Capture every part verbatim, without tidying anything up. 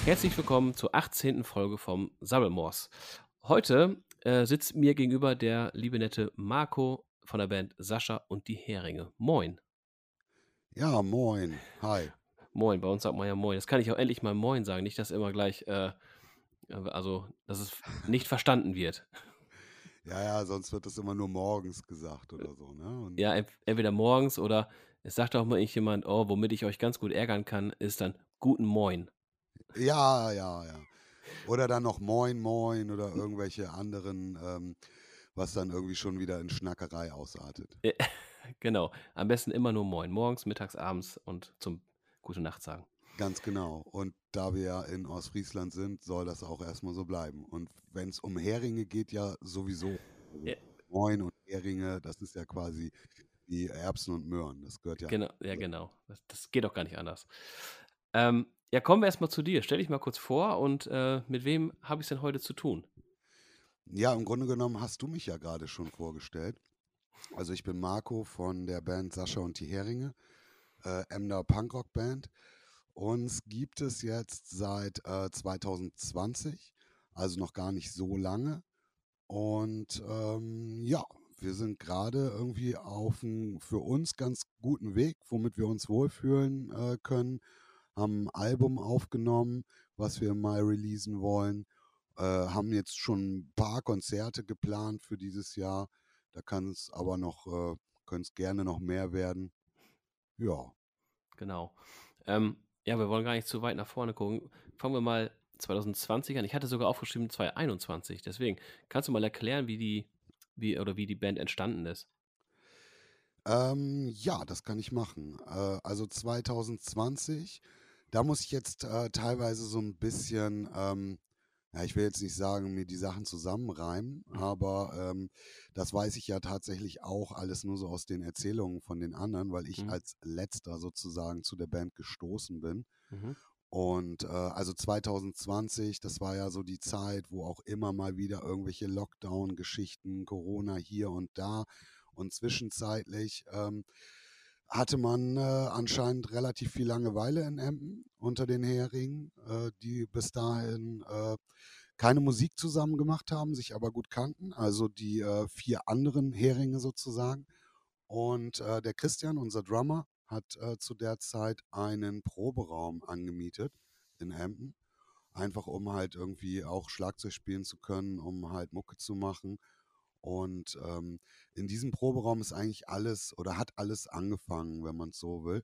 Herzlich willkommen zur achtzehnten Folge vom Sabbelmors. Heute äh, sitzt mir gegenüber der liebe nette Marco von der Band Sascha und die Heringe. Moin. Ja, moin. Hi. Moin, bei uns sagt man ja Moin. Jetzt kann ich auch endlich mal Moin sagen, nicht, dass immer gleich, äh, äh, also, dass es nicht verstanden wird. Ja, ja, sonst wird das immer nur morgens gesagt oder so, ne? Und Ja, ent entweder morgens oder es sagt auch mal jemand, oh, womit ich euch ganz gut ärgern kann, ist dann Guten Moin. ja, ja, ja. Oder dann noch Moin Moin oder irgendwelche anderen, ähm, was dann irgendwie schon wieder in Schnackerei ausartet. Äh, genau. Am besten immer nur Moin. Morgens, mittags, abends und zum Gute Nacht sagen. Ganz genau. Und da wir ja in Ostfriesland sind, soll das auch erstmal so bleiben. Und wenn es um Heringe geht, ja sowieso. Also Ja, Moin und Heringe, das ist ja quasi wie Erbsen und Möhren. Das gehört ja. genau, ja, genau. Das, das geht doch gar nicht anders. Ähm, ja, kommen wir erstmal zu dir. Stell dich mal kurz vor und äh, mit wem habe ich es denn heute zu tun? Ja, im Grunde genommen hast du mich ja gerade schon vorgestellt. Also ich bin Marco von der Band Sascha und die Heringe, äh, Emder Punkrock-Band. Uns gibt es jetzt seit äh, zwanzig zwanzig, also noch gar nicht so lange. Und ähm, ja, wir sind gerade irgendwie auf einem für uns ganz guten Weg, womit wir uns wohlfühlen äh, können. Haben ein Album aufgenommen, was wir im Mai releasen wollen. Äh, haben jetzt schon ein paar Konzerte geplant für dieses Jahr. Da kann es aber noch, äh, können es gerne noch mehr werden. Ja. Genau. Ähm, ja, wir wollen gar nicht zu weit nach vorne gucken. Fangen wir mal zwanzig zwanzig an. Ich hatte sogar aufgeschrieben zwanzig einundzwanzig. Deswegen, kannst du mal erklären, wie die, wie oder wie die Band entstanden ist? Ähm, ja, das kann ich machen. Äh, also zwanzig zwanzig, da muss ich jetzt äh, teilweise so ein bisschen, ähm, ja, ich will jetzt nicht sagen, mir die Sachen zusammenreimen, aber ähm, das weiß ich ja tatsächlich auch alles nur so aus den Erzählungen von den anderen, weil ich Mhm. als Letzter sozusagen zu der Band gestoßen bin. Mhm. Und äh, also zwanzig zwanzig, das war ja so die Zeit, wo auch immer mal wieder irgendwelche Lockdown-Geschichten, Corona hier und da. Und zwischenzeitlich ähm, hatte man äh, anscheinend relativ viel Langeweile in Emden unter den Heringen, äh, die bis dahin äh, keine Musik zusammen gemacht haben, sich aber gut kannten. Also die äh, vier anderen Heringe sozusagen. Und äh, der Christian, unser Drummer, hat äh, zu der Zeit einen Proberaum angemietet in Emden. Einfach um halt irgendwie auch Schlagzeug spielen zu können, um halt Mucke zu machen. Und ähm, in diesem Proberaum ist eigentlich alles oder hat alles angefangen, wenn man es so will.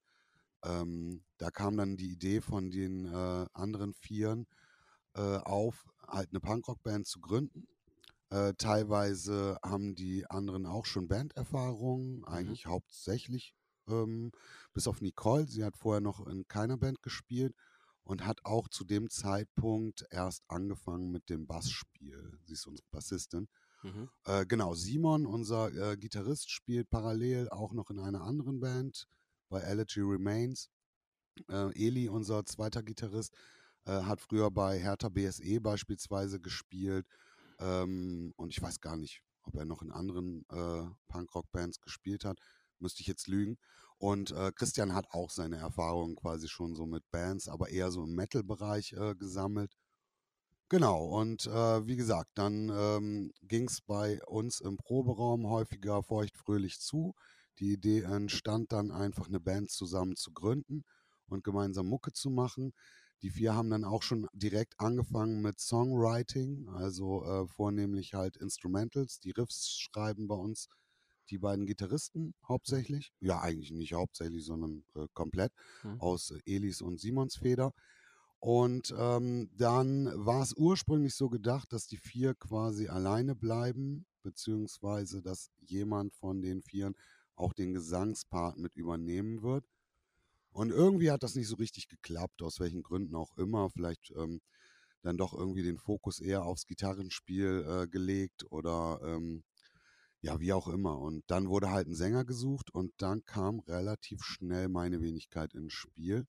Ähm, da kam dann die Idee von den äh, anderen Vieren äh, auf, halt eine Punkrock-Band zu gründen. Äh, teilweise haben die anderen auch schon Banderfahrung, Mhm. eigentlich hauptsächlich ähm, bis auf Nicole. Sie hat vorher noch in keiner Band gespielt und hat auch zu dem Zeitpunkt erst angefangen mit dem Bassspiel. Sie ist unsere Bassistin. Mhm. Äh, genau, Simon, unser äh, Gitarrist, spielt parallel auch noch in einer anderen Band bei Elegy Remains. Äh, Eli, unser zweiter Gitarrist, äh, hat früher bei Hertha B S E beispielsweise gespielt. Ähm, und ich weiß gar nicht, ob er noch in anderen äh, Punkrock-Bands gespielt hat. Müsste ich jetzt lügen. Und äh, Christian hat auch seine Erfahrungen quasi schon so mit Bands, aber eher so im Metal-Bereich äh, gesammelt. Genau, und äh, wie gesagt, dann ähm, ging es bei uns im Proberaum häufiger feuchtfröhlich zu. Die Idee entstand dann einfach, eine Band zusammen zu gründen und gemeinsam Mucke zu machen. Die vier haben dann auch schon direkt angefangen mit Songwriting, also äh, vornehmlich halt Instrumentals. Die Riffs schreiben bei uns die beiden Gitarristen Mhm. hauptsächlich. Ja, eigentlich nicht hauptsächlich, sondern äh, komplett Mhm. aus äh, Elis und Simons Feder. Und ähm, dann war es ursprünglich so gedacht, dass die vier quasi alleine bleiben, beziehungsweise dass jemand von den Vieren auch den Gesangspart mit übernehmen wird. Und irgendwie hat das nicht so richtig geklappt, aus welchen Gründen auch immer. Vielleicht ähm, dann doch irgendwie den Fokus eher aufs Gitarrenspiel äh, gelegt oder ähm, ja, wie auch immer. Und dann wurde halt ein Sänger gesucht und dann kam relativ schnell meine Wenigkeit ins Spiel.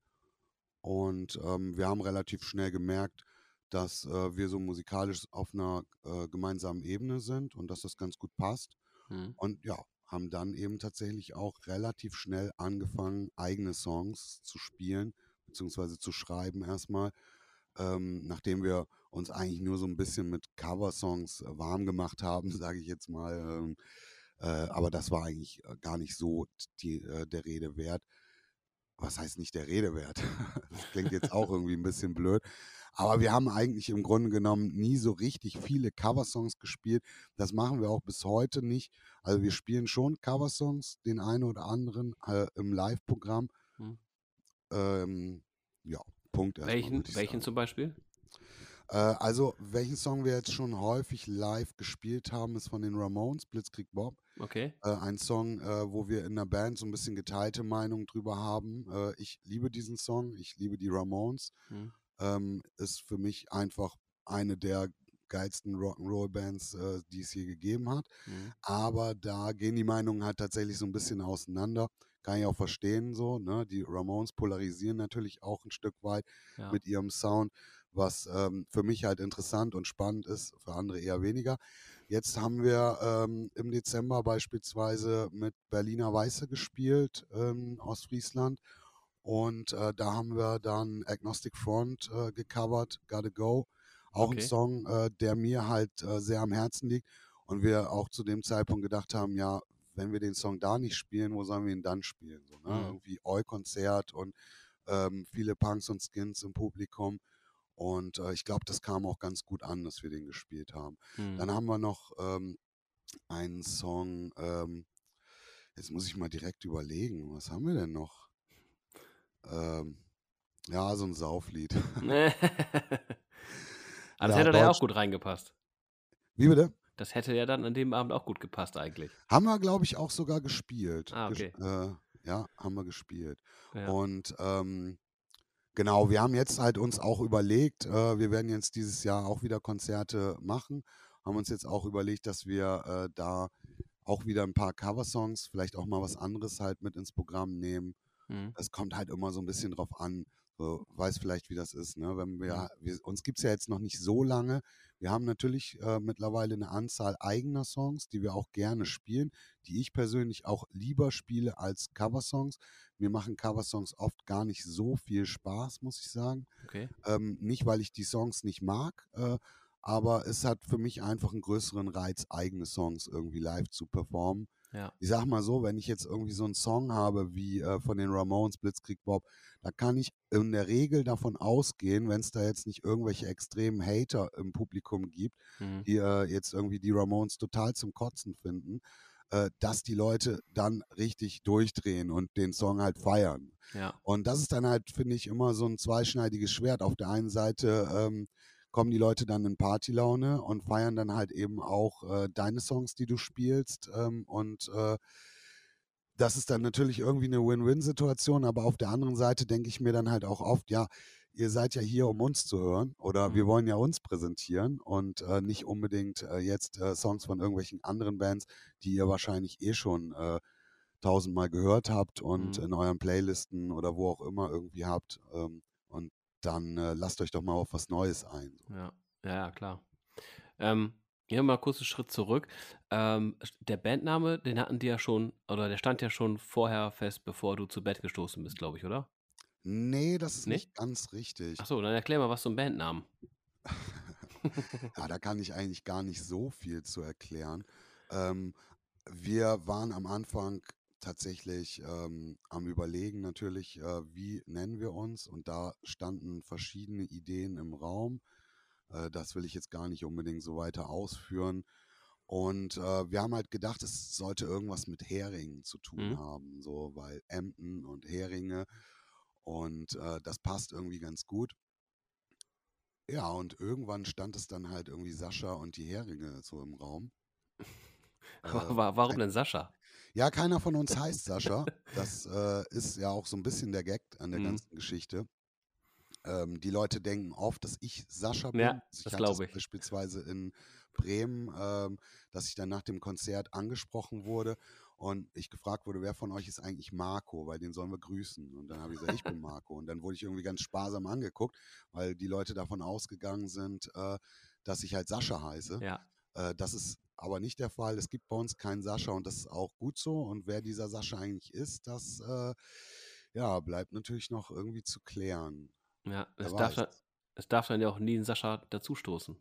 Und ähm, wir haben relativ schnell gemerkt, dass äh, wir so musikalisch auf einer äh, gemeinsamen Ebene sind und dass das ganz gut passt. Mhm. Und ja, haben dann eben tatsächlich auch relativ schnell angefangen, eigene Songs zu spielen, beziehungsweise zu schreiben erstmal. ähm, nachdem wir uns eigentlich nur so ein bisschen mit Coversongs äh, warm gemacht haben, sage ich jetzt mal. Ähm, äh, aber das war eigentlich äh, gar nicht so die, äh, der Rede wert. Was heißt nicht der Rede wert? Das klingt jetzt auch irgendwie ein bisschen blöd. Aber wir haben eigentlich im Grunde genommen nie so richtig viele Coversongs gespielt. Das machen wir auch bis heute nicht. Also wir spielen schon Coversongs, den einen oder anderen äh, im Live-Programm. Hm. Ähm, ja, Punkt erstmal, Welchen, würde ich welchen sagen. zum Beispiel? Äh, also, welchen Song wir jetzt schon häufig live gespielt haben, ist von den Ramones, Blitzkrieg Bob. Okay. Äh, ein Song, äh, wo wir in der Band so ein bisschen geteilte Meinung drüber haben. Äh, ich liebe diesen Song, ich liebe die Ramones. Hm. Ähm, ist für mich einfach eine der geilsten Rock'n'Roll-Bands, äh, die es je gegeben hat. Hm. Aber da gehen die Meinungen halt tatsächlich so ein bisschen auseinander. Kann ich auch verstehen so, ne? Die Ramones polarisieren natürlich auch ein Stück weit Ja. mit ihrem Sound, was ähm, für mich halt interessant und spannend ist, für andere eher weniger. Jetzt haben wir ähm, im Dezember beispielsweise mit Berliner Weiße gespielt, ähm, Ostfriesland. Und äh, da haben wir dann Agnostic Front äh, gecovert, Gotta Go. Auch ein Okay. Song, äh, der mir halt äh, sehr am Herzen liegt. Und wir auch zu dem Zeitpunkt gedacht haben, ja, wenn wir den Song da nicht spielen, wo sollen wir ihn dann spielen? So, ne? Hm. Irgendwie Eu-Konzert und ähm, viele Punks und Skins im Publikum. Und äh, ich glaube, das kam auch ganz gut an, dass wir den gespielt haben. Hm. Dann haben wir noch ähm, einen Song, ähm, jetzt muss ich mal direkt überlegen, was haben wir denn noch? Ähm, ja, so ein Sauflied. Aber das Ja, hätte da ja auch Deutsch. gut reingepasst. Wie bitte? Das hätte ja dann an dem Abend auch gut gepasst eigentlich. Haben wir, glaube ich, auch sogar gespielt. Ah, Ges okay. äh, ja, haben wir gespielt. Ja. Und ähm, genau, wir haben jetzt halt uns auch überlegt, äh, wir werden jetzt dieses Jahr auch wieder Konzerte machen, haben uns jetzt auch überlegt, dass wir äh, da auch wieder ein paar Coversongs, vielleicht auch mal was anderes halt mit ins Programm nehmen. Hm. Es kommt halt immer so ein bisschen drauf an. So, weiß vielleicht, wie das ist, ne? Wenn Hm. wir, wir uns gibt's ja jetzt noch nicht so lange. Wir haben natürlich äh, mittlerweile eine Anzahl eigener Songs, die wir auch gerne spielen, die ich persönlich auch lieber spiele als Coversongs. Mir machen Coversongs oft gar nicht so viel Spaß, muss ich sagen. Okay. Ähm, nicht, weil ich die Songs nicht mag, äh, aber es hat für mich einfach einen größeren Reiz, eigene Songs irgendwie live zu performen. Ja. Ich sag mal so, wenn ich jetzt irgendwie so einen Song habe wie äh, von den Ramones, Blitzkrieg Bob, da kann ich in der Regel davon ausgehen, wenn es da jetzt nicht irgendwelche extremen Hater im Publikum gibt, Hm. die äh, jetzt irgendwie die Ramones total zum Kotzen finden, äh, dass die Leute dann richtig durchdrehen und den Song halt feiern. Ja. Und das ist dann halt, finde ich, immer so ein zweischneidiges Schwert. Auf der einen Seite ähm, kommen die Leute dann in Partylaune und feiern dann halt eben auch äh, deine Songs, die du spielst. Ähm, und äh, das ist dann natürlich irgendwie eine Win-Win-Situation, aber auf der anderen Seite denke ich mir dann halt auch oft, ja, ihr seid ja hier, um uns zu hören oder wir Hm. wollen ja uns präsentieren und äh, nicht unbedingt äh, jetzt äh, Songs von irgendwelchen anderen Bands, die ihr wahrscheinlich eh schon äh, tausendmal gehört habt und Hm. in euren Playlisten oder wo auch immer irgendwie habt. Ähm, und dann äh, lasst euch doch mal auf was Neues ein. So. Ja. Ja, ja, klar. Ähm, ja, mal kurz einen Schritt zurück. Ähm, der Bandname, den hatten die ja schon, oder der stand ja schon vorher fest, bevor du zu Bett gestoßen bist, glaube ich, oder? Nee, das ist Ne? nicht ganz richtig. Ach so, dann erklär mal was zum Bandnamen. Ja, da kann ich eigentlich gar nicht so viel zu erklären. Ähm, wir waren am Anfang tatsächlich ähm, am Überlegen natürlich, äh, wie nennen wir uns? Und da standen verschiedene Ideen im Raum. Äh, das will ich jetzt gar nicht unbedingt so weiter ausführen. Und äh, wir haben halt gedacht, es sollte irgendwas mit Heringen zu tun Mhm. haben, so, weil Emden und Heringe und äh, das passt irgendwie ganz gut. Ja, und irgendwann stand es dann halt irgendwie Sascha und die Heringe so im Raum. Äh, Wa warum kei denn Sascha? ja, keiner von uns heißt Sascha. Das äh, ist ja auch so ein bisschen der Gag an der Mhm. ganzen Geschichte. Ähm, die Leute denken oft, dass ich Sascha Ja, bin. Also, ich das hatte es glaube ich. beispielsweise in Bremen, ähm, dass ich dann nach dem Konzert angesprochen wurde und ich gefragt wurde: „Wer von euch ist eigentlich Marco? Weil den sollen wir grüßen.“ Und dann habe ich gesagt: „Ich bin Marco.“ Und dann wurde ich irgendwie ganz sparsam angeguckt, weil die Leute davon ausgegangen sind, äh, dass ich halt Sascha heiße. Ja, Äh, das ist aber nicht der Fall. Es gibt bei uns keinen Sascha und das ist auch gut so. Und wer dieser Sascha eigentlich ist, das, äh, ja, bleibt natürlich noch irgendwie zu klären. ja, Wer es darf weiß dann es. es darf dann ja auch nie 'n Sascha dazustoßen.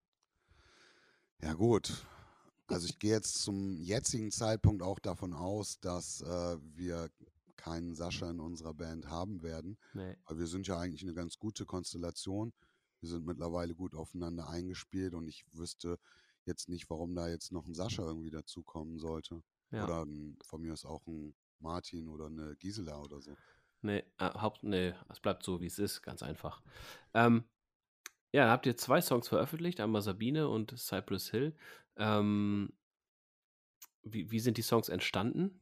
Ja gut, also ich gehe jetzt zum jetzigen Zeitpunkt auch davon aus, dass äh, wir keinen Sascha in unserer Band haben werden, Ne. weil wir sind ja eigentlich eine ganz gute Konstellation. Wir sind mittlerweile gut aufeinander eingespielt und ich wüsste jetzt nicht, warum da jetzt noch ein Sascha irgendwie dazukommen sollte. Ja. Oder 'n von mir ist auch ein Martin oder eine Gisela oder so. Ne, äh, Haupt ne, es bleibt so, wie es ist, ganz einfach. Ähm, ja, da habt ihr zwei Songs veröffentlicht, einmal „Sabine“ und „Cypress Hill“. Ähm, wie wie sind die Songs entstanden?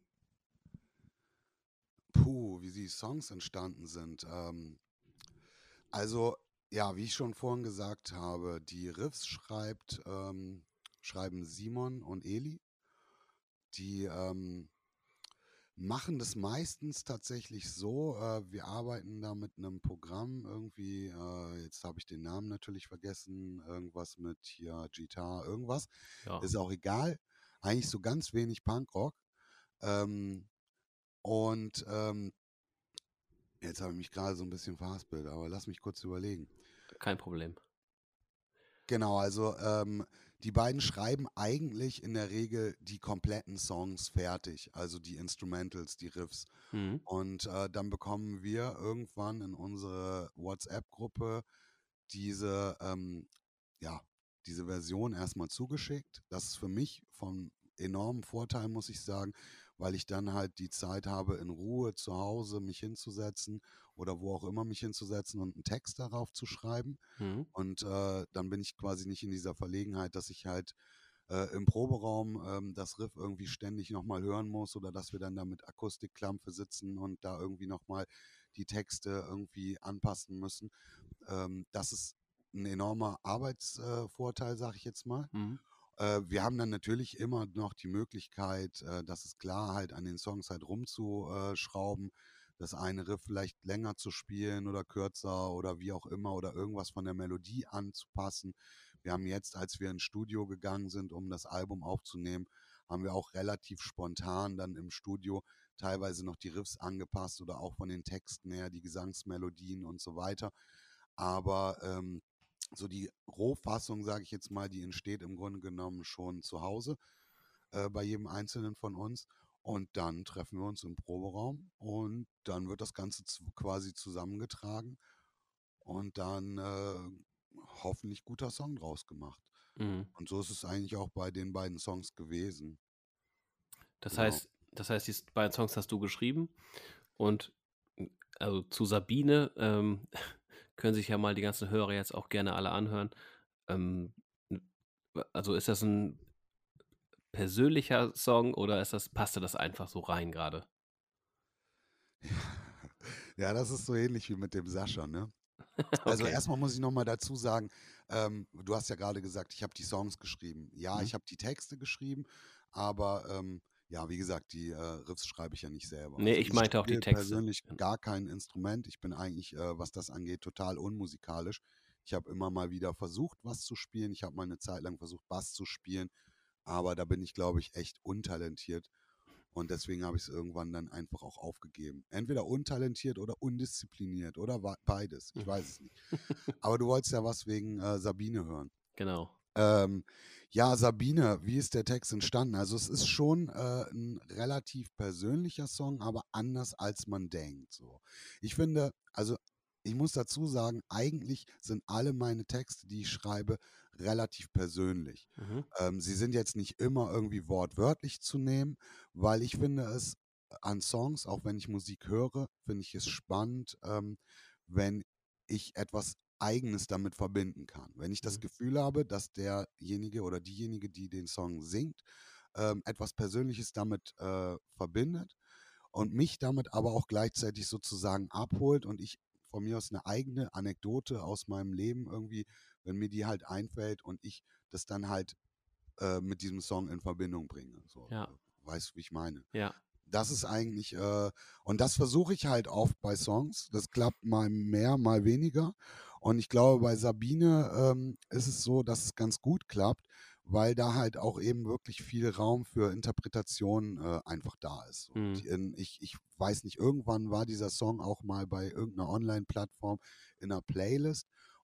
Puh, wie die Songs entstanden sind. Ähm, also, ja, wie ich schon vorhin gesagt habe, die Riffs schreibt ähm, schreiben Simon und Eli. Die, ähm, machen das meistens tatsächlich so, äh, wir arbeiten da mit 'nem Programm irgendwie, äh, jetzt habe ich den Namen natürlich vergessen, irgendwas mit hier Gitar irgendwas, Ja, ist auch egal. Eigentlich so ganz wenig Punkrock. Ähm, und, ähm, jetzt habe ich mich grade so 'n bisschen verhaspelt, aber lass mich kurz überlegen. kein Problem. Genau, also, ähm, die beiden schreiben eigentlich in der Regel die kompletten Songs fertig, also die Instrumentals, die Riffs. Mhm, Und, äh, dann bekommen wir irgendwann in unsere WhatsApp-Gruppe diese, ähm, ja, diese Version erst mal zugeschickt. Das ist für mich von enormem Vorteil, muss ich sagen, weil ich dann halt die Zeit habe, in Ruhe zu Hause mich hinzusetzen oder wo auch immer mich hinzusetzen und einen Text darauf zu schreiben. mhm, Und, äh, dann bin ich quasi nicht in dieser Verlegenheit, dass ich halt, äh, im Proberaum, ähm, das Riff irgendwie ständig noch mal hören muss oder dass wir dann da mit Akustikklampfe sitzen und da irgendwie noch mal die Texte irgendwie anpassen müssen. Ähm, das ist ein enormer Arbeitsvorteil, äh, Vorteil, sage ich jetzt mal. mhm, Äh, wir haben dann natürlich immer noch die Möglichkeit, äh, das ist klar, halt an den Songs halt rumzuschrauben, das eine Riff vielleicht länger zu spielen oder kürzer oder wie auch immer oder irgendwas von der Melodie anzupassen. Wir haben jetzt, als wir ins Studio gegangen sind, um das Album aufzunehmen, haben wir auch relativ spontan dann im Studio teilweise noch die Riffs angepasst oder auch von den Texten her, die Gesangsmelodien und so weiter. Aber ähm, so die Rohfassung, sage ich jetzt mal, die entsteht im Grunde genommen schon zu Hause äh, bei jedem Einzelnen von uns. Und dann treffen wir uns im Proberaum und dann wird das Ganze zu, quasi zusammengetragen und dann äh, hoffentlich guter Song draus gemacht. mhm. Und so ist es eigentlich auch bei den beiden Songs gewesen. Das Genau. heißt das heißt, die s beiden Songs hast du geschrieben und, hm, also, zu „Sabine“, ähm, können sich ja mal die ganzen Hörer jetzt auch gerne alle anhören. Ähm, n also, ist das 'n persönlicher Song oder ist das passte das einfach so rein grade? Ja, das ist so ähnlich wie mit dem Sascha, ne? Also, Okay. erstmal muss ich noch mal dazu sagen, ähm, du hast ja gerade gesagt, ich habe die Songs geschrieben. Ja, Mhm. ich habe die Texte geschrieben, aber, ähm, ja, wie gesagt, die, äh, Riffs schreibe ich ja nicht selber. Ne, Also, ich ich meinte auch die spiele Texte. persönlich Gen gar kein Instrument. Ich bin eigentlich, äh, was das angeht, total unmusikalisch. Ich habe immer mal wieder versucht, was zu spielen. Ich habe mal eine Zeit lang versucht, Bass zu spielen, aber da bin ich, glaube ich, echt untalentiert. Und deswegen habe ich es irgendwann dann einfach auch aufgegeben. Entweder untalentiert oder undiszipliniert oder wa beides. Ich weiß es nicht. Aber du wolltest ja was wegen, äh, Sabine hören. Genau. Ähm, ja, Sabine, wie ist der Text entstanden? Also, es ist schon, äh, 'n relativ persönlicher Song, aber anders als man denkt, so. Ich finde also, ich muss dazu sagen, eigentlich sind alle meine Texte, die ich schreibe, relativ persönlich. Mhm, Ähm, sie sind jetzt nicht immer irgendwie wortwörtlich zu nehmen, weil ich finde es an Songs, auch wenn ich Musik höre, finde ich es spannend, ähm, wenn ich etwas Eigenes damit verbinden kann. Wenn ich das mhm, Gefühl habe, dass derjenige oder diejenige, die den Song singt, ähm, etwas Persönliches damit äh, verbindet und mich damit aber auch gleichzeitig sozusagen abholt und ich von mir aus eine eigene Anekdote aus meinem Leben irgendwie, wenn mir die halt einfällt und ich das dann halt äh, mit diesem Song in Verbindung bringe. So, ja, äh, weißt du, wie ich meine? ja, Das ist eigentlich, äh und das versuche ich halt oft bei Songs. Das klappt mal mehr, mal weniger. Und ich glaube, bei Sabine, ähm, ist es so, dass es ganz gut klappt, weil da halt auch eben wirklich viel Raum für Interpretation, äh, einfach da ist. So, mhm, die in ich ich weiß nicht, irgendwann war dieser Song auch mal bei irgendeiner Online-Plattform in 'ner Playlist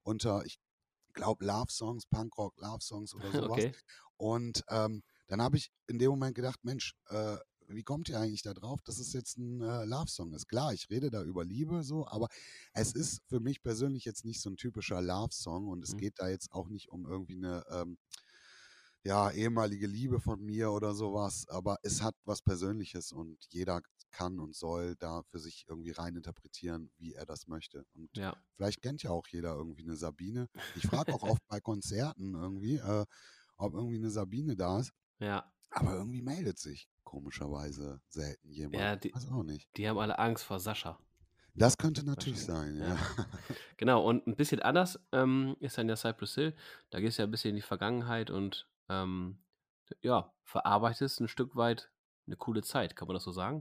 unter, ich glaube, Love Songs, Punkrock Love Songs oder sowas. Okay. Und ähm, dann habe ich in dem Moment gedacht, Mensch, äh, wie kommt ihr eigentlich da drauf, dass es jetzt ein äh, Love-Song ist? Klar, ich rede da über Liebe so, aber es ist für mich persönlich jetzt nicht so ein typischer Love-Song und es Mhm. geht da jetzt auch nicht um irgendwie eine ähm, ja, ehemalige Liebe von mir oder sowas, aber es hat was Persönliches und jeder kann und soll da für sich irgendwie rein interpretieren, wie er das möchte. Und Ja. vielleicht kennt ja auch jeder irgendwie eine Sabine. Ich frage auch oft bei Konzerten irgendwie, äh, ob irgendwie eine Sabine da ist, Ja. aber irgendwie meldet sich komischerweise selten jemand. Ja, die Weiß auch nicht. die haben alle Angst vor Sascha, Das könnte natürlich wahrscheinlich. sein, ja. Ja. Genau, und 'n bisschen anders, ähm, ist dann ja Cypress Hill. Da gehst du ja 'n bisschen in die Vergangenheit und, ähm, ja, verarbeitest 'n Stück weit 'ne coole Zeit. Kann man das so sagen?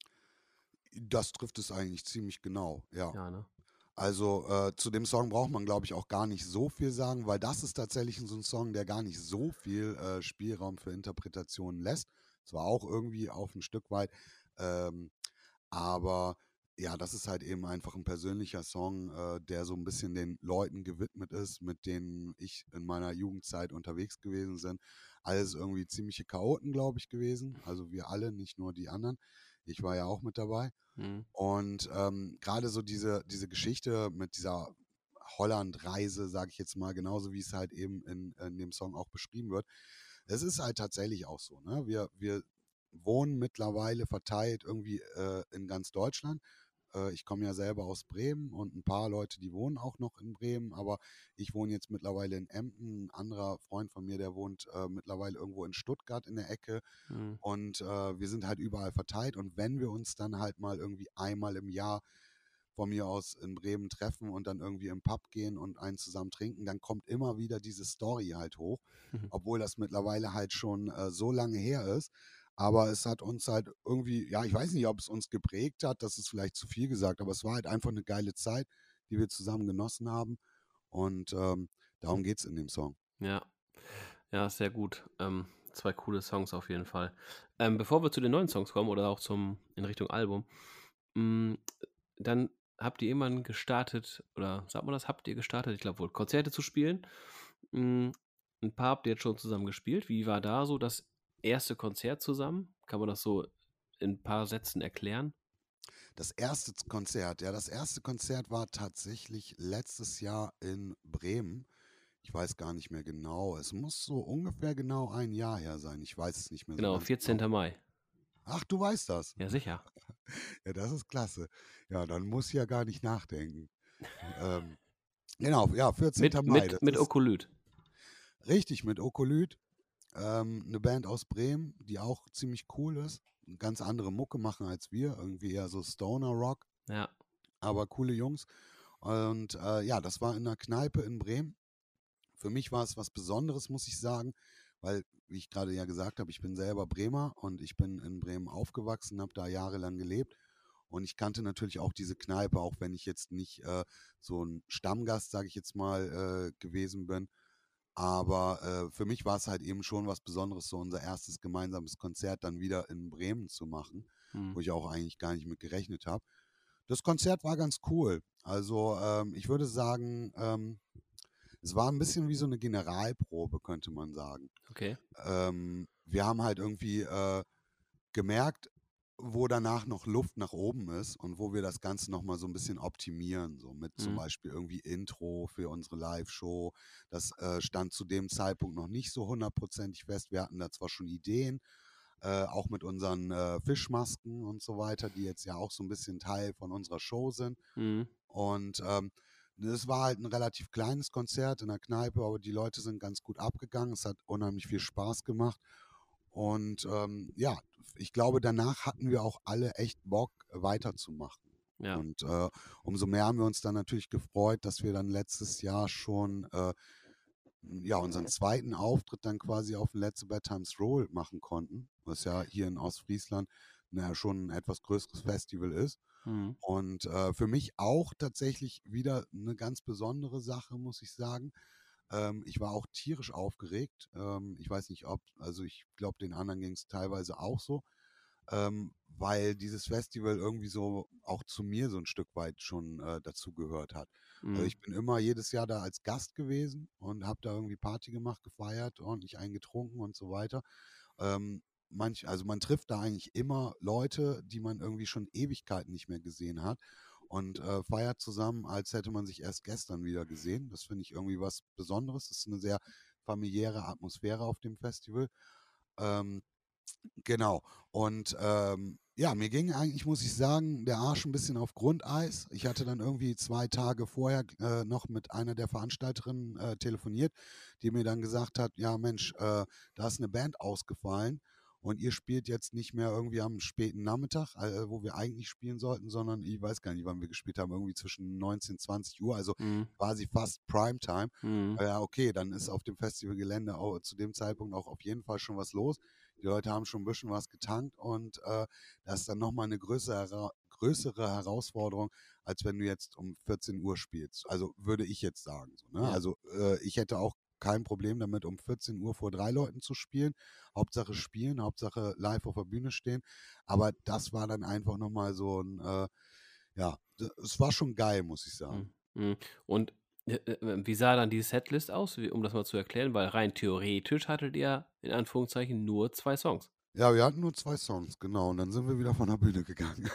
Das trifft es eigentlich ziemlich genau, ja. Ja, ne? Also, äh, zu dem Song braucht man, glaube ich, auch gar nicht so viel sagen, weil das ist tatsächlich so 'n Song, der gar nicht so viel, äh, Spielraum für Interpretationen lässt. Zwar auch irgendwie auf 'n Stück weit, ähm, aber ja, das ist halt eben einfach 'n persönlicher Song, äh, der so 'n bisschen den Leuten gewidmet ist, mit denen ich in meiner Jugendzeit unterwegs gewesen sind. Alles irgendwie ziemliche Chaoten, glaube ich, gewesen. Also, wir alle, nicht nur die anderen. Ich war ja auch mit dabei. Mhm. Und ähm, gerade so diese, diese Geschichte mit dieser Holland-Reise, sage ich jetzt mal, genauso wie es halt eben in, in dem Song auch beschrieben wird. Es ist halt tatsächlich auch so. Ne? Wir, wir wohnen mittlerweile verteilt irgendwie äh, in ganz Deutschland. Äh, ich komme ja selber aus Bremen und ein paar Leute, die wohnen auch noch in Bremen, aber ich wohne jetzt mittlerweile in Emden. Ein anderer Freund von mir, der wohnt äh, mittlerweile irgendwo in Stuttgart in der Ecke. Mhm. Und äh, wir sind halt überall verteilt. Und wenn wir uns dann halt mal irgendwie einmal im Jahr von mir aus in Bremen treffen und dann irgendwie im Pub gehen und einen zusammen trinken, dann kommt immer wieder diese Story halt hoch, obwohl das mittlerweile halt schon äh, so lange her ist. Aber es hat uns halt irgendwie, ja, ich weiß nicht, ob es uns geprägt hat, das ist vielleicht zu viel gesagt, aber es war halt einfach eine geile Zeit, die wir zusammen genossen haben. Und ähm, darum geht es in dem Song. Ja. Ja, sehr gut. Ähm, zwei coole Songs auf jeden Fall. Ähm, bevor wir zu den neuen Songs kommen oder auch zum in Richtung Album, hm, dann habt ihr irgendwann gestartet oder sagt man das, habt ihr gestartet, ich glaube wohl, Konzerte zu spielen. Hm, 'n paar habt ihr jetzt schon zusammen gespielt. Wie war da so das erste Konzert zusammen? Kann man das so in 'n paar Sätzen erklären? Das erste Konzert, ja, das erste Konzert war tatsächlich letztes Jahr in Bremen. Ich weiß gar nicht mehr genau. Es muss so ungefähr genau ein Jahr her sein. Ich weiß es nicht mehr so Genau, ganz genau. vierzehnter Mai. Ach, du weißt das. Ja, sicher. Ja, das ist klasse. Ja, dann muss ich ja gar nicht nachdenken. Ähm, genau, ja, vierzehnter Mit Mai. mit Das mit ist Okolyt. richtig mit Okolyt, ähm, 'ne Band aus Bremen, die auch ziemlich cool ist. 'Ne ganz andere Mucke machen als wir, irgendwie eher so Stoner Rock, Ja. aber coole Jungs. Und äh, ja, das war in 'ner Kneipe in Bremen. Für mich war es was Besonderes, muss ich sagen, weil, wie ich gerade ja gesagt habe, ich bin selber Bremer und ich bin in Bremen aufgewachsen, habe da jahrelang gelebt. Und ich kannte natürlich auch diese Kneipe, auch wenn ich jetzt nicht äh, so ein Stammgast, sage ich jetzt mal, äh, gewesen bin. Aber äh, für mich war es halt eben schon was Besonderes, so unser erstes gemeinsames Konzert dann wieder in Bremen zu machen, Mhm. wo ich auch eigentlich gar nicht mit gerechnet habe. Das Konzert war ganz cool. Also ähm, ich würde sagen, ähm, es war ein bisschen wie so eine Generalprobe, könnte man sagen. Okay. Ähm, wir haben halt irgendwie äh, gemerkt, wo danach noch Luft nach oben ist und wo wir das Ganze noch mal so ein bisschen optimieren, so mit zum Mhm. Beispiel irgendwie Intro für unsere Live-Show. Das äh, stand zu dem Zeitpunkt noch nicht so hundertprozentig fest. Wir hatten da zwar schon Ideen, äh, auch mit unseren äh, Fischmasken und so weiter, die jetzt ja auch so ein bisschen Teil von unserer Show sind. Mhm. Und ähm, es war halt ein relativ kleines Konzert in der Kneipe, aber die Leute sind ganz gut abgegangen. Es hat unheimlich viel Spaß gemacht. Und ähm, ja, ich glaube, danach hatten wir auch alle echt Bock, weiterzumachen. Ja. Und äh, umso mehr haben wir uns dann natürlich gefreut, dass wir dann letztes Jahr schon äh, ja, unseren zweiten Auftritt dann quasi auf dem Let's Bad Times Roll machen konnten, was ja hier in Ostfriesland naja, schon ein etwas größeres Festival ist. Mhm. Und äh, für mich auch tatsächlich wieder eine ganz besondere Sache, muss ich sagen. Ähm, ich war auch tierisch aufgeregt. Ähm, ich weiß nicht, ob, also ich glaube, den anderen ging es teilweise auch so. ähm, weil dieses Festival irgendwie so auch zu mir so ein Stück weit schon äh, dazugehört hat. Also Mhm. ich bin immer jedes Jahr da als Gast gewesen und habe da irgendwie Party gemacht, gefeiert, ordentlich eingetrunken und so weiter. Ähm, manch, also man trifft da eigentlich immer Leute, die man irgendwie schon Ewigkeiten nicht mehr gesehen hat und äh, feiert zusammen, als hätte man sich erst gestern wieder gesehen. Das finde ich irgendwie was Besonderes. Das ist eine sehr familiäre Atmosphäre auf dem Festival. Ähm, Genau. Und ähm, ja, mir ging eigentlich, muss ich sagen, der Arsch ein bisschen auf Grundeis. Ich hatte dann irgendwie zwei Tage vorher äh, noch mit einer der Veranstalterinnen äh, telefoniert, die mir dann gesagt hat, ja Mensch, äh, da ist eine Band ausgefallen und ihr spielt jetzt nicht mehr irgendwie am späten Nachmittag, äh, wo wir eigentlich spielen sollten, sondern ich weiß gar nicht, wann wir gespielt haben, irgendwie zwischen neunzehn, zwanzig Uhr, also Mhm. quasi fast Primetime. Mhm. Äh, Ja, okay, dann ist auf dem Festivalgelände auch zu dem Zeitpunkt auch auf jeden Fall schon was los. Die Leute haben schon ein bisschen was getankt und äh, das ist dann nochmal eine größere, größere Herausforderung, als wenn du jetzt um vierzehn Uhr spielst. Also würde ich jetzt sagen. So, ne? Ja. Also äh, ich hätte auch kein Problem damit, um vierzehn Uhr vor drei Leuten zu spielen. Hauptsache spielen, Hauptsache live auf der Bühne stehen. Aber das war dann einfach nochmal so ein, äh, ja, d- es war schon geil, muss ich sagen. Mhm. Mhm. Und, äh, äh, wie sah dann die Setlist aus, wie um das mal zu erklären? Weil rein theoretisch hattet ihr in Anführungszeichen nur zwei Songs. Ja, wir hatten nur zwei Songs, genau. Und dann sind wir wieder von der Bühne gegangen.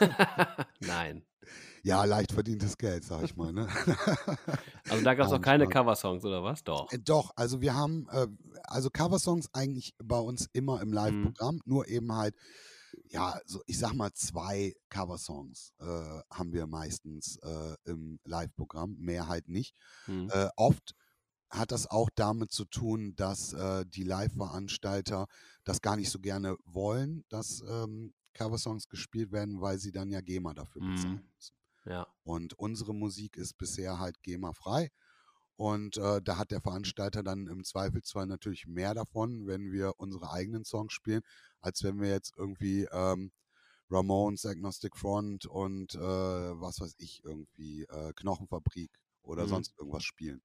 Nein. Ja, leicht verdientes Geld, sag ich mal. Ne? Also, da gab's auch Nein, keine Spaß. Coversongs oder was? Äh, Doch. doch, also wir haben, äh, also Coversongs eigentlich bei uns immer im Mhm. Live-Programm, nur eben halt, ja, so ich sag mal zwei Coversongs äh, haben wir meistens äh, im Live-Programm, mehr halt nicht. Mhm. Äh, oft hat das auch damit zu tun, dass äh, die Live-Veranstalter das gar nicht so gerne wollen, dass ähm, Coversongs gespielt werden, weil sie dann ja GEMA dafür Mhm. bezahlen müssen. Ja. Und unsere Musik ist bisher halt GEMA-frei. Und äh, da hat der Veranstalter dann im Zweifelsfall natürlich mehr davon, wenn wir unsere eigenen Songs spielen, als wenn wir jetzt irgendwie ähm, Ramones, Agnostic Front und äh, was weiß ich, irgendwie äh, Knochenfabrik oder Mhm. sonst irgendwas spielen.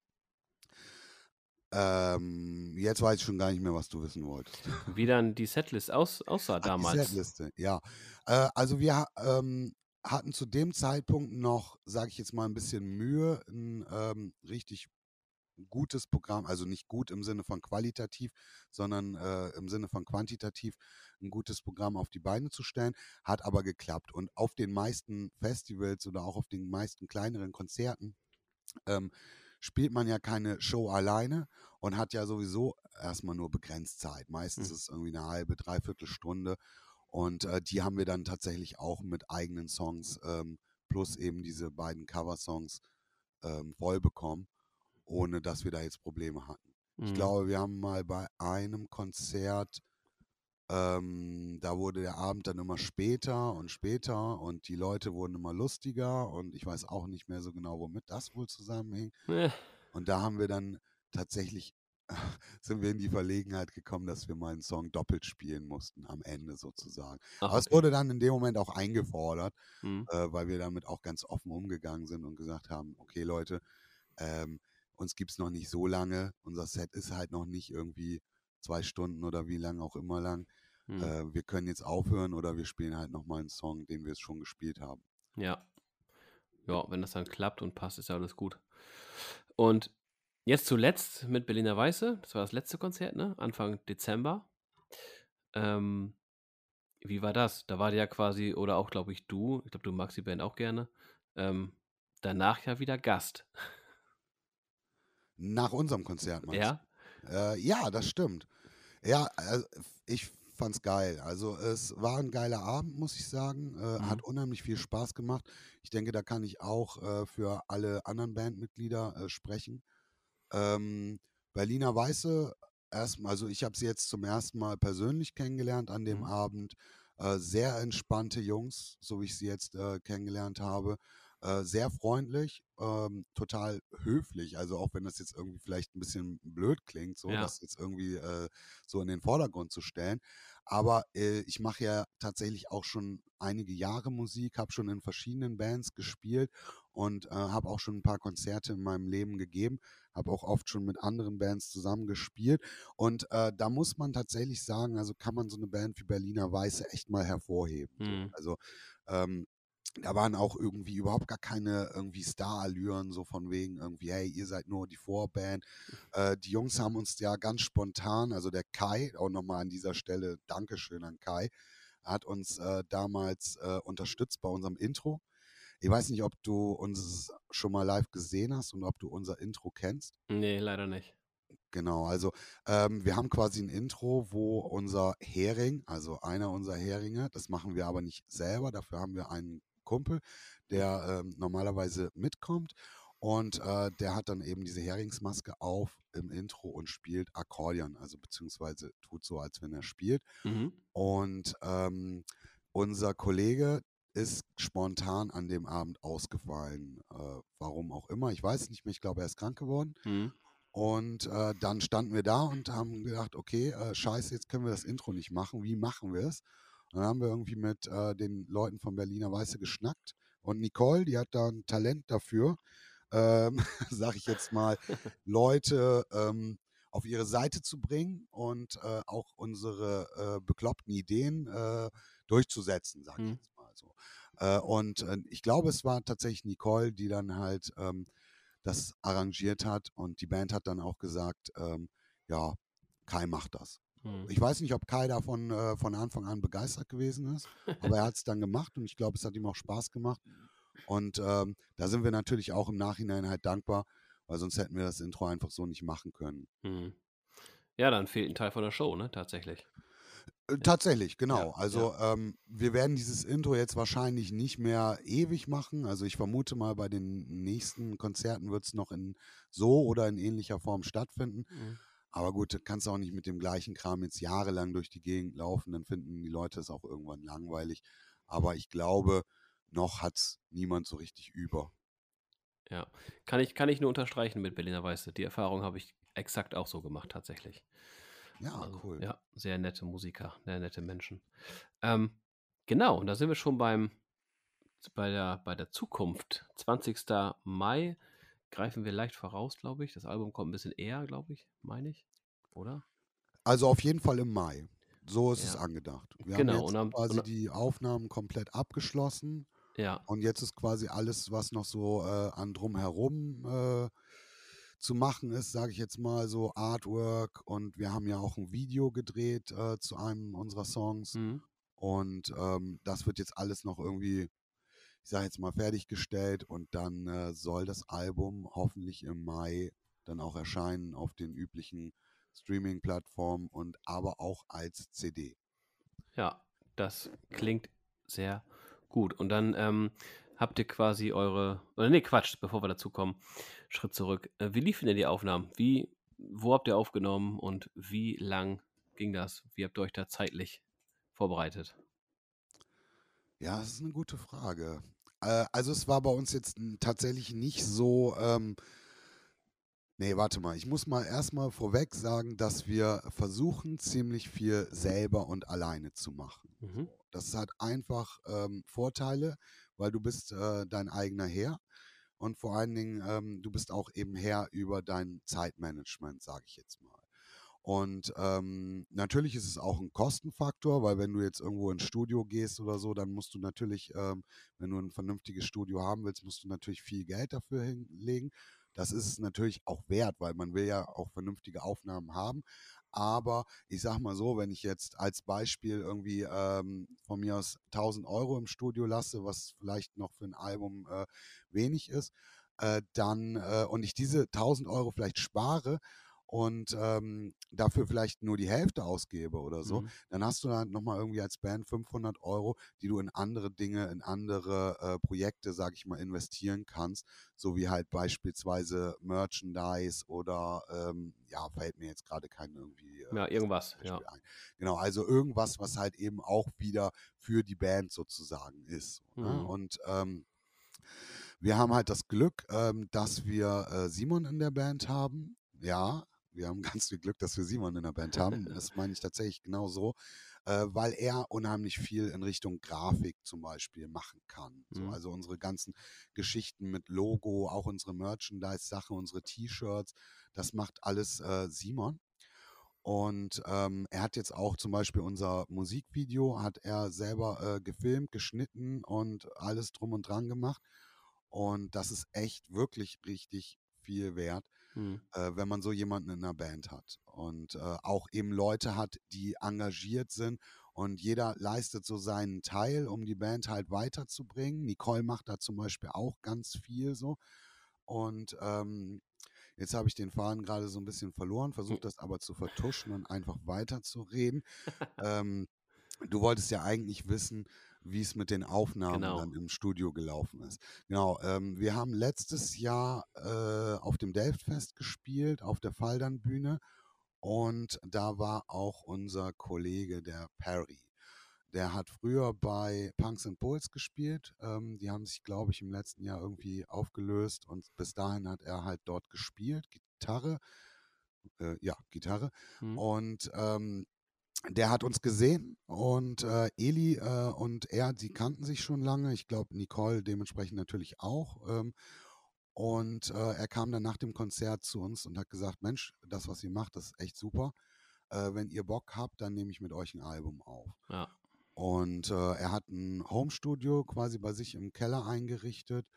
Ähm, jetzt weiß ich schon gar nicht mehr, was du wissen wolltest. Wie dann die Setlist aus aussah Ach, die damals. Setliste, ja. Äh, also wir ha- ähm, hatten zu dem Zeitpunkt noch, sage ich jetzt mal, ein bisschen Mühe, ein ähm, richtig gutes Programm, also nicht gut im Sinne von qualitativ, sondern äh, im Sinne von quantitativ ein gutes Programm auf die Beine zu stellen, hat aber geklappt. Und auf den meisten Festivals oder auch auf den meisten kleineren Konzerten ähm, spielt man ja keine Show alleine und hat ja sowieso erstmal nur begrenzt Zeit. Meistens Mhm. ist es irgendwie eine halbe, dreiviertel Stunde und äh, die haben wir dann tatsächlich auch mit eigenen Songs ähm, plus eben diese beiden Coversongs ähm, voll bekommen, ohne dass wir da jetzt Probleme hatten. Ich Mhm. glaube, wir haben mal bei einem Konzert, ähm, da wurde der Abend dann immer später und später und die Leute wurden immer lustiger und ich weiß auch nicht mehr so genau, womit das wohl zusammenhing. Äh. Und da haben wir dann tatsächlich, sind wir in die Verlegenheit gekommen, dass wir mal einen Song doppelt spielen mussten, am Ende sozusagen. Ach, Aber es okay. wurde dann in dem Moment auch eingefordert, Mhm. äh, weil wir damit auch ganz offen umgegangen sind und gesagt haben, okay Leute, ähm, uns gibt es noch nicht so lange, unser Set ist halt noch nicht irgendwie zwei Stunden oder wie lang auch immer lang. Mhm. Äh, wir können jetzt aufhören oder wir spielen halt nochmal einen Song, den wir jetzt schon gespielt haben. Ja. Ja, wenn das dann klappt und passt, ist ja alles gut. Und jetzt zuletzt mit Berliner Weiße, das war das letzte Konzert, ne? Anfang Dezember. Ähm, wie war das? Da war ja quasi oder auch, glaube ich, du ich glaube, du magst die Band auch gerne, ähm, danach ja wieder Gast. Nach unserem Konzert meinst Ja? du? Äh, ja, das stimmt. Ja, also ich fand's geil. Also es war ein geiler Abend, muss ich sagen. Äh, Mhm. hat unheimlich viel Spaß gemacht. Ich denke, da kann ich auch äh, für alle anderen Bandmitglieder äh, sprechen. Ähm, Berliner Weiße, erstmal, also ich habe sie jetzt zum ersten Mal persönlich kennengelernt an dem Mhm. Abend. Äh, sehr entspannte Jungs, so wie ich sie jetzt äh, kennengelernt habe. Äh, sehr freundlich, ähm, total höflich. Also auch wenn das jetzt irgendwie vielleicht ein bisschen blöd klingt, so Ja. das jetzt irgendwie äh, so in den Vordergrund zu stellen. Aber äh, ich mache ja tatsächlich auch schon einige Jahre Musik, habe schon in verschiedenen Bands gespielt und äh, habe auch schon ein paar Konzerte in meinem Leben gegeben, habe auch oft schon mit anderen Bands zusammen gespielt. Und äh, da muss man tatsächlich sagen, also kann man so eine Band wie Berliner Weiße echt mal hervorheben. So. Mhm. Also ähm, da waren auch irgendwie überhaupt gar keine irgendwie Star-Allüren, so von wegen irgendwie, hey, ihr seid nur die Vorband. Äh, die Jungs haben uns ja ganz spontan, also der Kai, auch nochmal an dieser Stelle Dankeschön an Kai, hat uns äh, damals äh, unterstützt bei unserem Intro. Ich weiß nicht, ob du uns schon mal live gesehen hast und ob du unser Intro kennst. Nee, leider nicht. Genau, also ähm, wir haben quasi ein Intro, wo unser Hering, also einer unserer Heringe, das machen wir aber nicht selber, dafür haben wir einen Kumpel, der ähm, normalerweise mitkommt und äh, der hat dann eben diese Heringsmaske auf im Intro und spielt Akkordeon, also beziehungsweise tut so, als wenn er spielt. Mhm. Und ähm, unser Kollege ist spontan an dem Abend ausgefallen, äh, warum auch immer, ich weiß nicht mehr, ich glaube, er ist krank geworden. Mhm. Und äh, dann standen wir da und haben gedacht, okay, äh, scheiße, jetzt können wir das Intro nicht machen. Wie machen wir es? Und dann haben wir irgendwie mit äh, den Leuten von Berliner Weiße geschnackt. Und Nicole, die hat da ein Talent dafür, ähm, sag ich jetzt mal, Leute ähm, auf ihre Seite zu bringen und äh, auch unsere äh, bekloppten Ideen äh, durchzusetzen, sag ich Mhm. jetzt mal so. Äh, und äh, ich glaube, es war tatsächlich Nicole, die dann halt ähm, das arrangiert hat und die Band hat dann auch gesagt, ähm, ja, Kai macht das. Mhm. Ich weiß nicht, ob Kai davon äh, von Anfang an begeistert gewesen ist, aber er hat es dann gemacht und ich glaube, es hat ihm auch Spaß gemacht. Und ähm, da sind wir natürlich auch im Nachhinein halt dankbar, weil sonst hätten wir das Intro einfach so nicht machen können. Mhm. Ja, dann fehlt ein Teil von der Show, ne, tatsächlich. Äh, Ja, tatsächlich, ja, genau. ja. Also ähm, wir werden dieses Intro jetzt wahrscheinlich nicht mehr ewig machen. Also ich vermute mal, bei den nächsten Konzerten wird es noch in so oder in ähnlicher Form stattfinden. Mhm. Aber gut, du kannst auch nicht mit dem gleichen Kram jetzt jahrelang durch die Gegend laufen, dann finden die Leute es auch irgendwann langweilig. Aber ich glaube, noch hat es niemand so richtig über. Ja. Kann ich kann ich nur unterstreichen mit Berliner Weiße. Die Erfahrung habe ich exakt auch so gemacht tatsächlich. Ja, Also, cool. ja, sehr nette Musiker, sehr nette Menschen. Ähm, genau, und da sind wir schon beim bei der bei der Zukunft. zwanzigster Mai greifen wir leicht voraus, glaube ich. Das Album kommt ein bisschen eher, glaube ich, meine ich, oder? Also auf jeden Fall im Mai. So ist es Ja, angedacht. Wir haben genau. Und jetzt am und quasi a die Aufnahmen komplett abgeschlossen. ja, Und jetzt ist quasi alles, was noch so äh, an drumherum äh, zu machen ist, sage ich jetzt mal, so Artwork. Und wir haben ja auch ein Video gedreht äh, zu einem unserer Songs. mhm. Und ähm, das wird jetzt alles noch irgendwie, ich sage jetzt mal, fertiggestellt. Und dann äh, soll das Album hoffentlich im Mai dann auch erscheinen auf den üblichen Streaming-Plattformen und aber auch als C D. Ja, das klingt sehr gut. Und dann, ähm, habt ihr quasi eure oder ne, Quatsch, bevor wir dazu kommen, Schritt zurück. Äh, wie liefen denn die Aufnahmen? Wie wo habt ihr aufgenommen und wie lang ging das? Wie habt ihr euch da zeitlich vorbereitet? Ja, das ist eine gute Frage. Äh, also, es war bei uns jetzt n tatsächlich nicht so, ähm ne, warte mal. Ich muss mal erst mal vorweg sagen, dass wir versuchen, ziemlich viel selber und alleine zu machen. Mhm, So, das hat einfach, ähm, Vorteile, weil du bist, äh, dein eigener Herr und vor allen Dingen, ähm, du bist auch eben Herr über dein Zeitmanagement, sage ich jetzt mal. Und ähm, natürlich ist es auch ein Kostenfaktor, weil wenn du jetzt irgendwo ins Studio gehst oder so, dann musst du natürlich, ähm, wenn du ein vernünftiges Studio haben willst, musst du natürlich viel Geld dafür hinlegen. Das ist es natürlich auch wert, weil man will ja auch vernünftige Aufnahmen haben. Aber ich sag mal so, wenn ich jetzt als Beispiel irgendwie ähm, von mir aus tausend Euro im Studio lasse, was vielleicht noch für ein Album äh, wenig ist, äh, dann äh, und ich diese tausend Euro vielleicht spare, und ähm, dafür vielleicht nur die Hälfte ausgebe oder so, mhm. dann hast du dann nochmal irgendwie als Band fünfhundert Euro, die du in andere Dinge, in andere äh, Projekte, sag ich mal, investieren kannst, so wie halt beispielsweise Merchandise oder, ähm, ja, fällt mir jetzt gerade kein irgendwie äh, Ja, besseres irgendwas, ja. Beispiel ein. Genau, also irgendwas, was halt eben auch wieder für die Band sozusagen ist. So, ne? Mhm, Und ähm, wir haben halt das Glück, ähm, dass wir äh, Simon in der Band haben. Ja, wir haben ganz viel Glück, dass wir Simon in der Band haben. Das meine ich tatsächlich genau so, äh, weil er unheimlich viel in Richtung Grafik zum Beispiel machen kann. So, Mhm. also unsere ganzen Geschichten mit Logo, auch unsere Merchandise-Sachen, unsere T-Shirts, das macht alles äh, Simon. Und ähm, er hat jetzt auch zum Beispiel unser Musikvideo, hat er selber äh, gefilmt, geschnitten und alles drum und dran gemacht. Und das ist echt wirklich richtig viel wert, Mhm. äh, wenn man so jemanden in einer Band hat. Und äh, auch eben Leute hat, die engagiert sind und jeder leistet so seinen Teil, um die Band halt weiterzubringen. Nicole macht da zum Beispiel auch ganz viel so. Und ähm, jetzt habe ich den Faden gerade so ein bisschen verloren, versuche das aber zu vertuschen und einfach weiterzureden. Ähm, Du wolltest ja eigentlich wissen, wie es mit den Aufnahmen Genau. dann im Studio gelaufen ist. Genau, ähm, wir haben letztes Jahr äh, auf dem Delftfest gespielt, auf der Faldernbühne. Und da war auch unser Kollege, der Perry. Der hat früher bei Punks and Bulls gespielt. Ähm, die haben sich, glaube ich, im letzten Jahr irgendwie aufgelöst. Und bis dahin hat er halt dort gespielt, Gitarre. Äh, ja, Gitarre. Mhm. Und ähm, der hat uns gesehen und äh, Eli äh, und er, die kannten sich schon lange. Ich glaube, Nicole dementsprechend natürlich auch. Ähm, und äh, er kam dann nach dem Konzert zu uns und hat gesagt, Mensch, das, was ihr macht, das ist echt super. Äh, wenn ihr Bock habt, dann nehme ich mit euch ein Album auf. Ja. Und äh, er hat ein Homestudio quasi bei sich im Keller eingerichtet.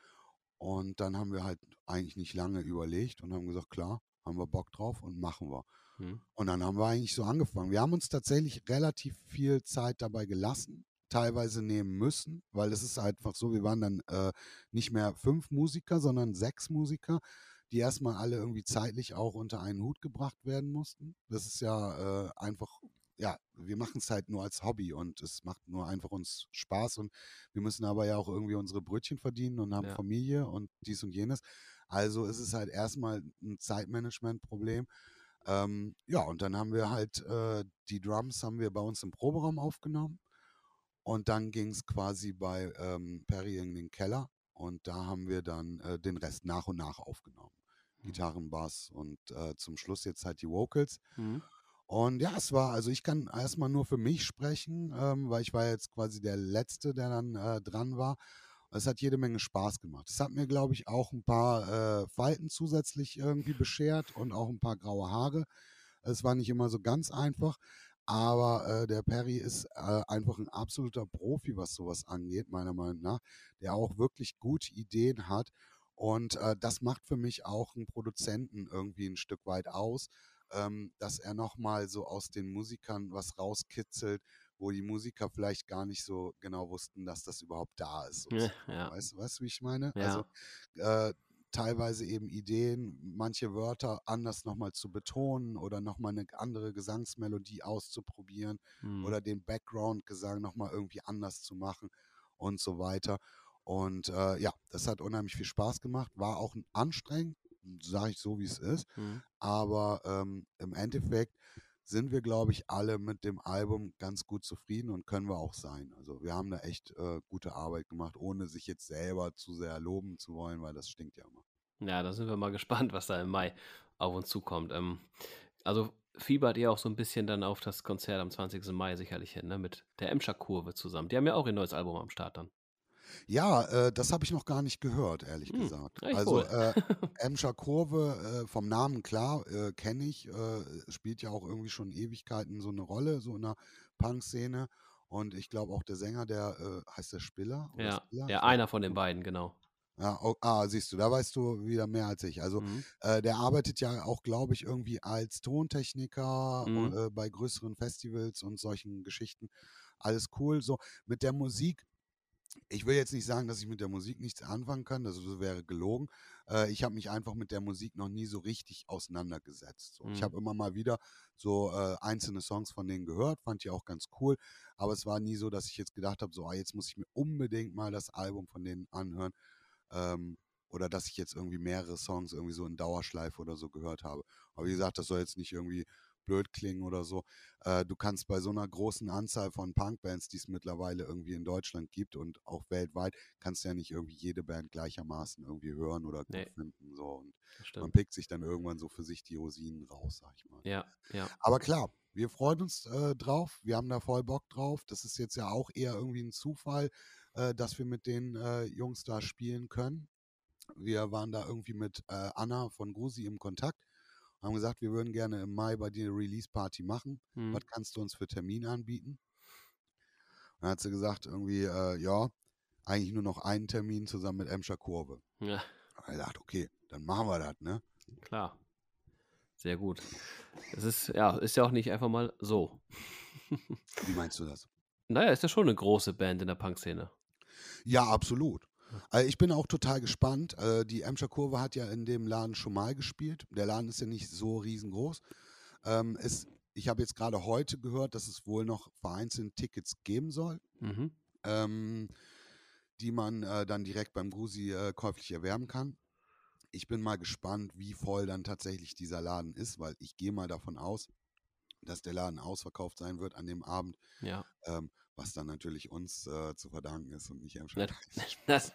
Und dann haben wir halt eigentlich nicht lange überlegt und haben gesagt, klar, haben wir Bock drauf und machen wir. Mhm. Und dann haben wir eigentlich so angefangen. Wir haben uns tatsächlich relativ viel Zeit dabei gelassen, teilweise nehmen müssen, weil es ist einfach so, wir waren dann äh, nicht mehr fünf Musiker, sondern sechs Musiker, die erstmal alle irgendwie zeitlich auch unter einen Hut gebracht werden mussten. Das ist ja äh, einfach, ja, wir machen es halt nur als Hobby und es macht nur einfach uns Spaß und wir müssen aber ja auch irgendwie unsere Brötchen verdienen und haben Ja. Familie und dies und jenes. Also ist es halt erstmal ein Zeitmanagement-Problem. Ähm, ja, und dann haben wir halt äh, die Drums haben wir bei uns im Proberaum aufgenommen und dann ging es quasi bei ähm, Perry in den Keller und da haben wir dann äh, den Rest nach und nach aufgenommen. Mhm. Gitarren, Bass und äh, zum Schluss jetzt halt die Vocals. Mhm. Und ja, es war, also ich kann erstmal nur für mich sprechen, ähm, weil ich war jetzt quasi der Letzte, der dann äh, dran war. Es hat jede Menge Spaß gemacht. Es hat mir, glaube ich, auch ein paar äh, Falten zusätzlich irgendwie beschert und auch ein paar graue Haare. Es war nicht immer so ganz einfach, aber äh, der Perry ist äh, einfach ein absoluter Profi, was sowas angeht, meiner Meinung nach, der auch wirklich gute Ideen hat. Und äh, das macht für mich auch einen Produzenten irgendwie ein Stück weit aus, ähm, dass er nochmal so aus den Musikern was rauskitzelt, wo die Musiker vielleicht gar nicht so genau wussten, dass das überhaupt da ist, Ja. sozusagen. Ja. Weißt du, weißt, du, wie ich meine? Also Ja. äh, teilweise eben Ideen, manche Wörter anders nochmal zu betonen oder nochmal eine andere Gesangsmelodie auszuprobieren Mhm. oder den Background-Gesang nochmal irgendwie anders zu machen und so weiter. Und äh, ja, das hat unheimlich viel Spaß gemacht, war auch anstrengend, sage ich so, wie es ist. Mhm. Aber ähm, im Endeffekt sind wir, glaube ich, alle mit dem Album ganz gut zufrieden und können wir auch sein. Also wir haben da echt äh, gute Arbeit gemacht, ohne sich jetzt selber zu sehr loben zu wollen, weil das stinkt ja immer. Ja, da sind wir mal gespannt, was da im Mai auf uns zukommt. Ähm, also fiebert ihr auch so ein bisschen dann auf das Konzert am zwanzigsten Mai sicherlich hin, ne, mit der Emscher Kurve zusammen. Die haben ja auch ihr neues Album am Start dann. Ja, äh, das habe ich noch gar nicht gehört, ehrlich Hm, gesagt. echt Also wohl. äh, Emscher Kurve, äh, vom Namen klar, äh, kenne ich, äh, spielt ja auch irgendwie schon Ewigkeiten so eine Rolle, so in der Punk-Szene. Und ich glaube auch der Sänger, der äh, heißt der Spiller oder Ja, Spiller? ja, Ich weiß einer von nicht den genau. beiden, genau. Ja, oh, ah, siehst du, da weißt du wieder mehr als ich. Also Mhm. äh, der arbeitet ja auch, glaube ich, irgendwie als Tontechniker Mhm. äh, bei größeren Festivals und solchen Geschichten. Alles cool. So mit der Musik, ich will jetzt nicht sagen, dass ich mit der Musik nichts anfangen kann, das wäre gelogen. Äh, ich habe mich einfach mit der Musik noch nie so richtig auseinandergesetzt. So. Ich Mhm. habe immer mal wieder so äh, einzelne Songs von denen gehört, fand ich auch ganz cool, aber es war nie so, dass ich jetzt gedacht habe, so, ah, jetzt muss ich mir unbedingt mal das Album von denen anhören. Ähm, oder dass ich jetzt irgendwie mehrere Songs irgendwie so in Dauerschleife oder so gehört habe. Aber wie gesagt, das soll jetzt nicht irgendwie blöd klingen oder so. Äh, du kannst bei so einer großen Anzahl von Punkbands, die es mittlerweile irgendwie in Deutschland gibt und auch weltweit, kannst du ja nicht irgendwie jede Band gleichermaßen irgendwie hören oder gut Nee, finden. So. Und das man stimmt. pickt sich dann irgendwann so für sich die Rosinen raus, sag ich mal. Ja, ja. Aber klar, wir freuen uns äh, drauf. Wir haben da voll Bock drauf. Das ist jetzt ja auch eher irgendwie ein Zufall, äh, dass wir mit den äh, Jungs da spielen können. Wir waren da irgendwie mit äh, Anna von Grusi im Kontakt, haben gesagt, wir würden gerne im Mai bei dir eine Release-Party machen. Hm. Was kannst du uns für Termine anbieten? Dann hat sie gesagt, irgendwie, äh, ja, eigentlich nur noch einen Termin zusammen mit Emscher Kurve. Ja, Da habe ich gedacht, okay, dann machen wir das, ne? klar. Sehr gut. Das ist, ja, ist ja auch nicht einfach mal so. Wie meinst du das? Naja, ist ja schon eine große Band in der Punkszene. Ja, absolut. Also ich bin auch total gespannt. Äh, die Emscher Kurve hat ja in dem Laden schon mal gespielt. Der Laden ist ja nicht so riesengroß. Ähm, es, ich habe jetzt gerade heute gehört, dass es wohl noch vereinzelt Tickets geben soll, Mhm. ähm, die man äh, dann direkt beim Grusi äh, käuflich erwerben kann. Ich bin mal gespannt, wie voll dann tatsächlich dieser Laden ist, weil ich gehe mal davon aus, dass der Laden ausverkauft sein wird an dem Abend, Ja. ähm, was dann natürlich uns äh, zu verdanken ist und nicht Emscher. Nat- Das,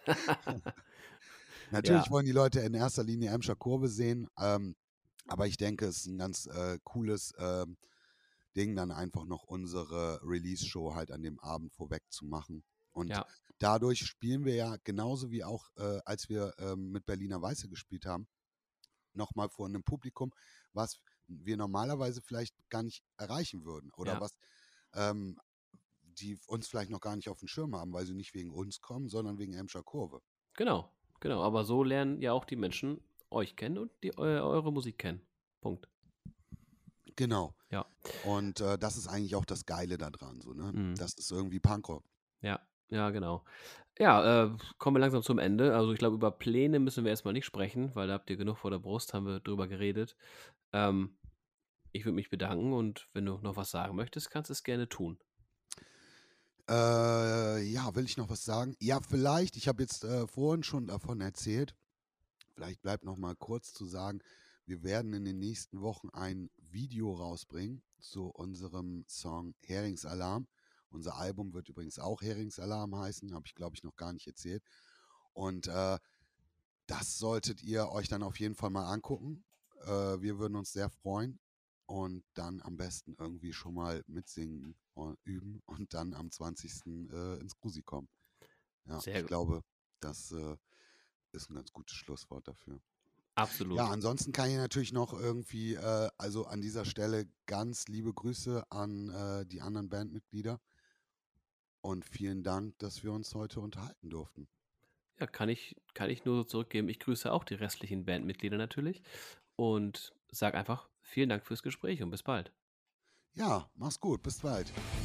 Natürlich ja, wollen die Leute in erster Linie Emscher Kurve sehen, ähm, aber ich denke, es ist ein ganz äh, cooles ähm, Ding, dann einfach noch unsere Release-Show halt an dem Abend vorweg zu machen. Und ja, dadurch spielen wir ja genauso wie auch, äh, als wir ähm, mit Berliner Weiße gespielt haben, nochmal vor einem Publikum, was wir normalerweise vielleicht gar nicht erreichen würden oder ja. was ähm, die uns vielleicht noch gar nicht auf dem Schirm haben, weil sie nicht wegen uns kommen, sondern wegen Emscher Kurve. Genau, genau. Aber so lernen ja auch die Menschen euch kennen und die, eu eure Musik kennen. Punkt. Genau. Ja. Und äh, das ist eigentlich auch das Geile daran, so, ne? Mhm. Das ist irgendwie Punkrock. Ja, ja, genau. Ja, äh, kommen wir langsam zum Ende. Also ich glaube, über Pläne müssen wir erstmal nicht sprechen, weil da habt ihr genug vor der Brust, haben wir drüber geredet. Ähm, ich würde mich bedanken und wenn du noch was sagen möchtest, kannst du es gerne tun. Äh, ja, will ich noch was sagen? Ja, vielleicht, ich habe jetzt äh, vorhin schon davon erzählt, vielleicht bleibt noch mal kurz zu sagen, wir werden in den nächsten Wochen ein Video rausbringen zu unserem Song Heringsalarm. Unser Album wird übrigens auch Heringsalarm heißen, habe ich glaube ich noch gar nicht erzählt. Und äh, das solltet ihr euch dann auf jeden Fall mal angucken. Äh, wir würden uns sehr freuen und dann am besten irgendwie schon mal mitsingen und üben und dann am zwanzigsten Äh, ins Grusi kommen. Ja, Sehr ich gut. glaube, das äh, ist ein ganz gutes Schlusswort dafür. Absolut. Ja, ansonsten kann ich natürlich noch irgendwie, äh, also an dieser Stelle ganz liebe Grüße an äh, die anderen Bandmitglieder und vielen Dank, dass wir uns heute unterhalten durften. Ja, kann ich, kann ich nur so zurückgeben. Ich grüße auch die restlichen Bandmitglieder natürlich und sag einfach vielen Dank fürs Gespräch und bis bald. Ja, mach's gut, bis bald.